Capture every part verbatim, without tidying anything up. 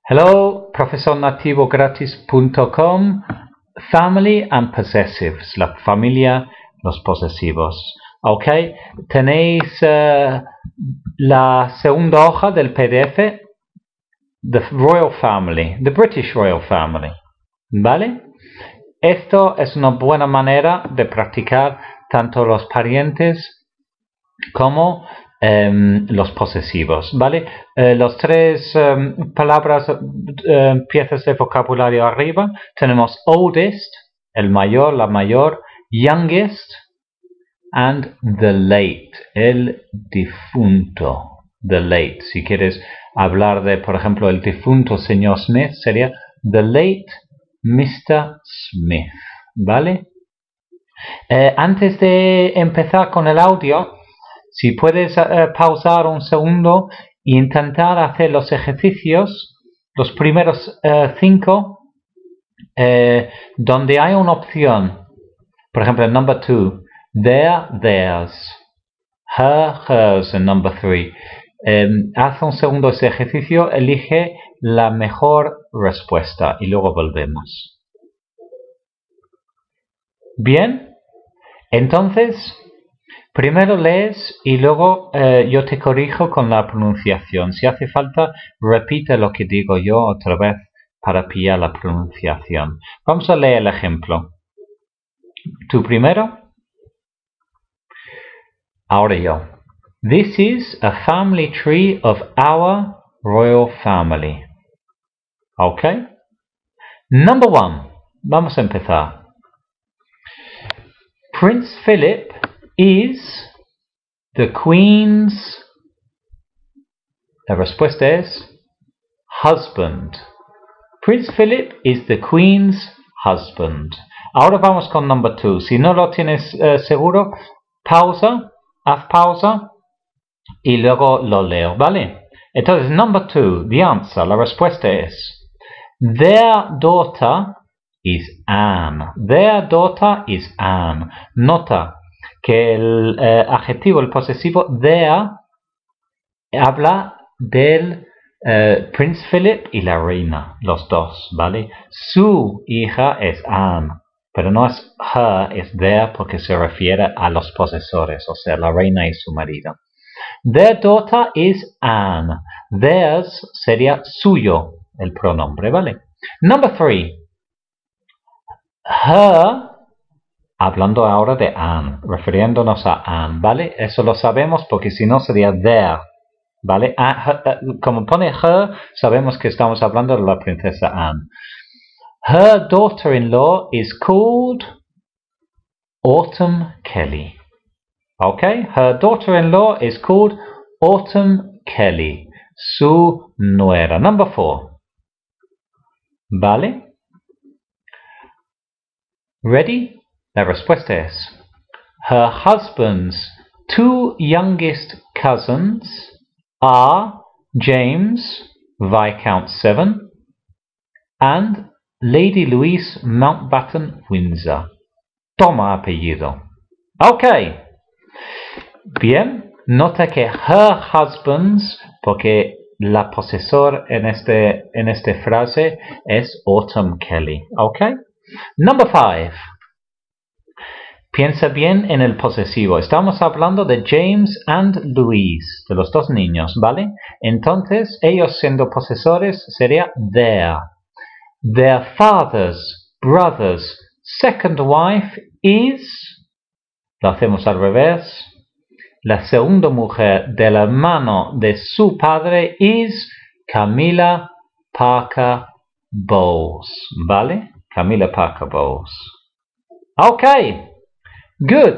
Hello, profesor nativo gratis punto com. Family and possessives, la familia, los posesivos. Ok, tenéis uh, la segunda hoja del P D F, The Royal Family, The British Royal Family. ¿Vale? Esto es una buena manera de practicar tanto los parientes como Um, los posesivos, ¿vale? Uh, los tres um, palabras, uh, piezas de vocabulario arriba, tenemos oldest, el mayor, la mayor, youngest, and the late, el difunto, the late. Si quieres hablar de, por ejemplo, el difunto señor Smith, sería the late mister Smith, ¿vale? Uh, antes de empezar con el audio, si puedes uh, pausar un segundo e intentar hacer los ejercicios, los primeros uh, cinco, uh, donde hay una opción, por ejemplo, en number two, their, theirs, her, hers, en number three. Um, haz un segundo ese ejercicio, elige la mejor respuesta y luego volvemos. Bien, entonces primero lees y luego eh, yo te corrijo con la pronunciación. Si hace falta, repite lo que digo yo otra vez para pillar la pronunciación. Vamos a leer el ejemplo. Tú primero. Ahora yo. This is a family tree of our royal family. ¿Ok? Number one. Vamos a empezar. Prince Philip is the Queen's, la respuesta es husband. Prince Philip is the Queen's husband. Ahora vamos con number two. Si no lo tienes uh, seguro, pausa, haz pausa y luego lo leo, ¿vale? Entonces, number two, the answer, la respuesta es their daughter is Anne. Their daughter is Anne. Nota que el eh, adjetivo, el posesivo their, habla del eh, Prince Philip y la reina, los dos, ¿vale? Su hija es Anne, pero no es her, es their porque se refiere a los posesores, o sea, la reina y su marido. Their daughter is Anne. Theirs sería suyo, el pronombre, ¿vale? Number three. Her, hablando ahora de Anne, refiriéndonos a Anne, ¿vale? Eso lo sabemos porque si no sería their, ¿vale? Her, uh, como pone her, sabemos que estamos hablando de la princesa Anne. Her daughter-in-law is called Autumn Kelly. Okay? Her daughter-in-law is called Autumn Kelly. Su nuera. Number four. ¿Vale? Ready? La respuesta es her husband's two youngest cousins are James, Viscount Severn, and Lady Louise Mountbatten Windsor. Toma apellido. Ok. Bien. Nota que her husband's, porque la posesor en este en esta frase es Autumn Kelly. Ok. Number five. Piensa bien en el posesivo. Estamos hablando de James and Louise, de los dos niños, ¿vale? Entonces, ellos siendo posesores sería their. Their father's brother's second wife is, lo hacemos al revés, la segunda mujer del hermano de su padre is Camilla Parker Bowles, ¿vale? Camilla Parker Bowles. Ok. Good.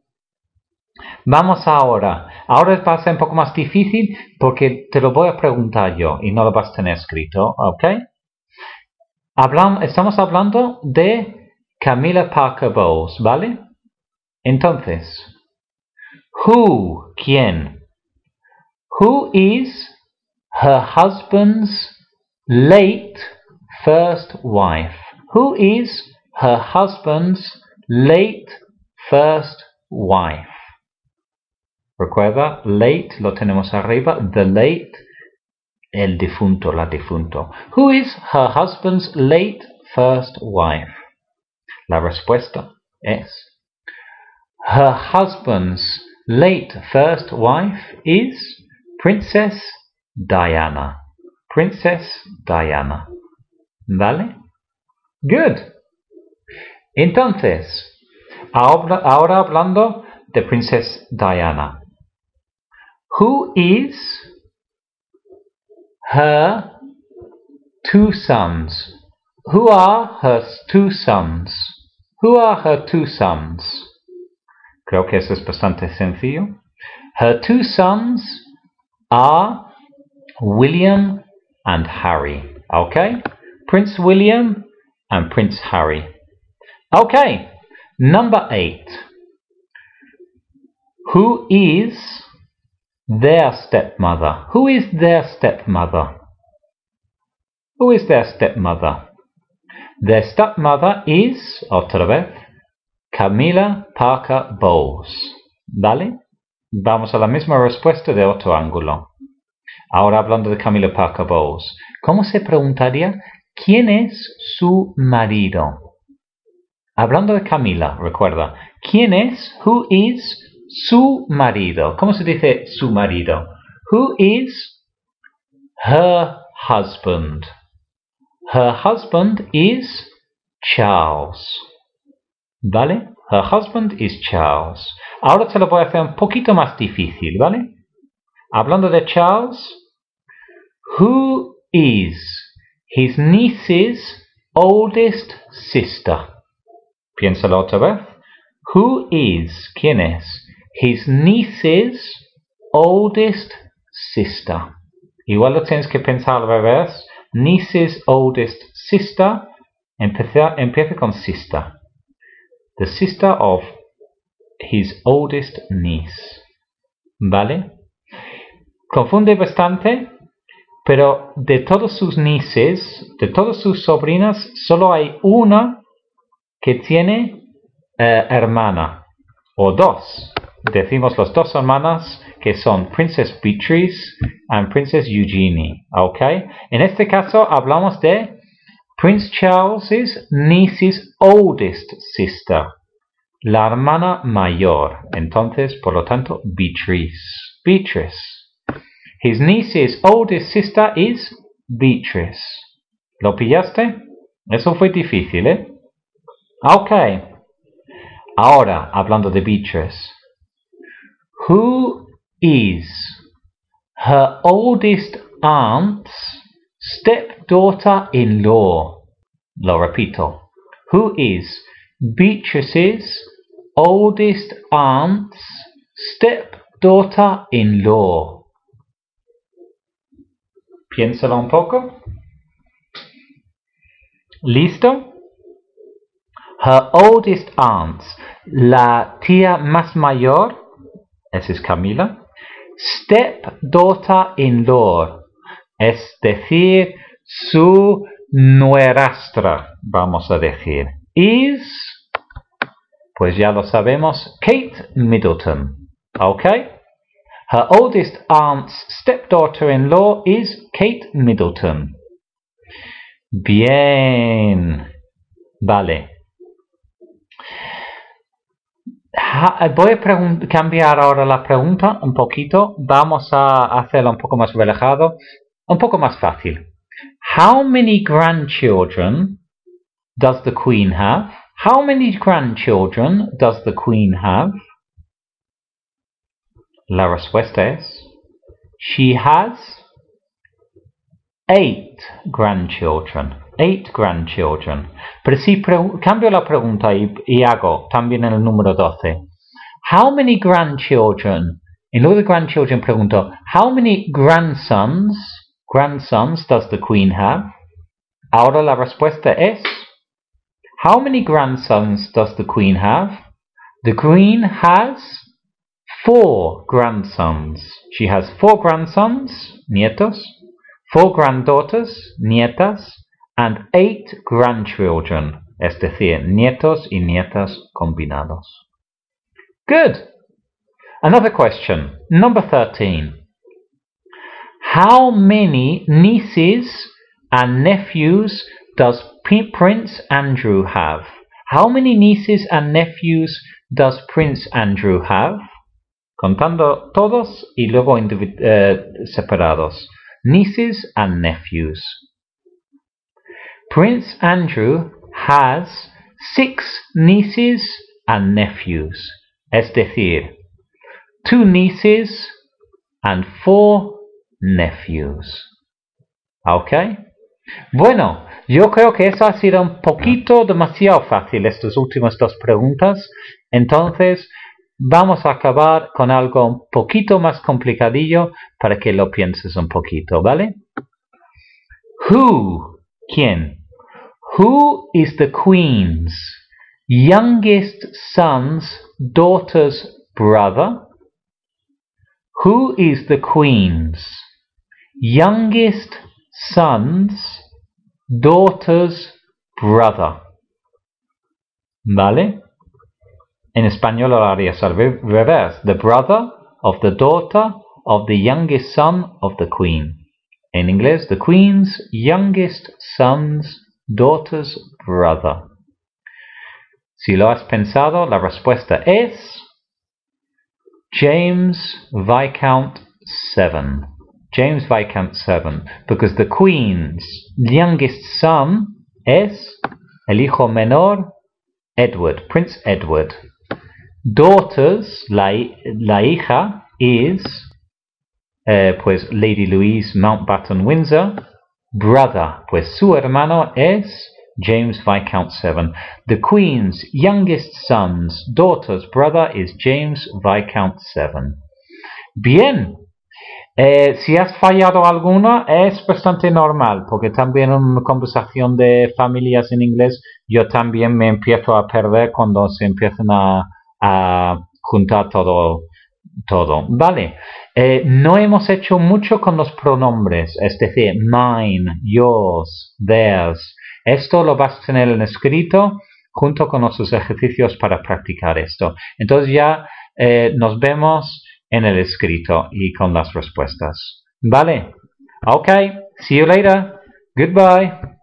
Vamos ahora. Ahora va a ser un poco más difícil porque te lo voy a preguntar yo y no lo vas a tener escrito, ¿ok? Hablam, estamos hablando de Camilla Parker Bowles, ¿vale? Entonces, who, ¿quién? Who is her husband's late first wife? Who is her husband's late first wife? Recuerda, late lo tenemos arriba, the late, el difunto, la difunto. Who is her husband's late first wife? La respuesta es her husband's late first wife is Princess Diana. Princess Diana. ¿Vale? Good. Entonces, ahora, ahora hablando de Princess Diana. Who is her two sons? Who are her two sons? Who are her two sons? Creo que eso es bastante sencillo. Her two sons are William and Harry. Okay? Prince William and Prince Harry. Okay. Number eight. Who is their stepmother? Who is their stepmother? Who is their stepmother? Their stepmother is, otra vez, Camilla Parker Bowles. ¿Vale? Vamos a la misma respuesta de otro ángulo. Ahora hablando de Camilla Parker Bowles. ¿Cómo se preguntaría quién es su marido? Hablando de Camila, recuerda. ¿Quién es? Who is su marido? ¿Cómo se dice su marido? Who is her husband? Her husband is Charles. ¿Vale? Her husband is Charles. Ahora te lo voy a hacer un poquito más difícil, ¿vale? Hablando de Charles, who is his niece's oldest sister? Piénsalo otra vez. Who is, ¿quién es? His niece's oldest sister. Igual lo tienes que pensar al revés. Niece's oldest sister empieza, empieza con sister. The sister of his oldest niece. ¿Vale? Confunde bastante, pero de todas sus nieces, de todas sus sobrinas, solo hay una que tiene eh, hermana, o dos. Decimos las dos hermanas que son Princess Beatrice and Princess Eugenie. ¿Ok? En este caso hablamos de Prince Charles's niece's oldest sister, la hermana mayor. Entonces, por lo tanto, Beatrice. Beatrice. His niece's oldest sister is Beatrice. ¿Lo pillaste? Eso fue difícil, ¿eh? Ok. Ahora, hablando de Beatrice. Who is her oldest aunt's stepdaughter-in-law? Lo repito. Who is Beatrice's oldest aunt's stepdaughter-in-law? Piénsalo un poco. ¿Listo? Her oldest aunt, la tía más mayor, esa es Camila. Stepdaughter-in-law, es decir, su nuerastra, vamos a decir. Is, pues ya lo sabemos, Kate Middleton. ¿Ok? Her oldest aunt's stepdaughter-in-law is Kate Middleton. Bien. Vale. Voy a cambiar ahora la pregunta un poquito. Vamos a hacerla un poco más relajado, un poco más fácil. How many grandchildren does the Queen have? How many grandchildren does the Queen have? La respuesta es she has eight grandchildren. Eight grandchildren. Pero si cambio la pregunta y, y hago también el número doce. How many grandchildren? En lugar de grandchildren pregunto, how many grandsons, grandsons does the Queen have? Ahora la respuesta es, how many grandsons does the Queen have? The Queen has four grandsons. She has four grandsons, nietos, four granddaughters, nietas, and eight grandchildren, es decir, nietos y nietas combinados. Good. Another question, number thirteen. How many nieces and nephews does P Prince Andrew have? How many nieces and nephews does Prince Andrew have? Contando todos y luego uh, separados. Nieces and nephews. Prince Andrew has six nieces and nephews. Es decir, two nieces and four nephews. ¿Ok? Bueno, yo creo que eso ha sido un poquito demasiado fácil, estas últimas dos preguntas. Entonces, vamos a acabar con algo un poquito más complicadillo para que lo pienses un poquito, ¿vale? Who, ¿quién? Who is the Queen's youngest son's daughter's brother? Who is the Queen's youngest son's daughter's brother? ¿Vale? En español lo harías al revés. The brother of the daughter of the youngest son of the Queen. En inglés, the Queen's youngest son's daughter's brother. Si lo has pensado, la respuesta es James Viscount seven. James Viscount seven. Because the Queen's youngest son es el hijo menor Edward, Prince Edward. Daughters, la, la hija, is eh, pues Lady Louise Mountbatten Windsor. Brother, pues su hermano es James Viscount seven. The Queen's youngest son's daughter's brother is James Viscount seven. Bien. Eh, si has fallado alguna es bastante normal, porque también en una conversación de familias en inglés yo también me empiezo a perder cuando se empiezan a, a juntar todo, todo. Vale, eh, no hemos hecho mucho con los pronombres, es decir, mine, yours, theirs. Esto lo vas a tener en escrito junto con nuestros ejercicios para practicar esto. Entonces ya eh, nos vemos en el escrito y con las respuestas. Vale. Okay. See you later. Goodbye.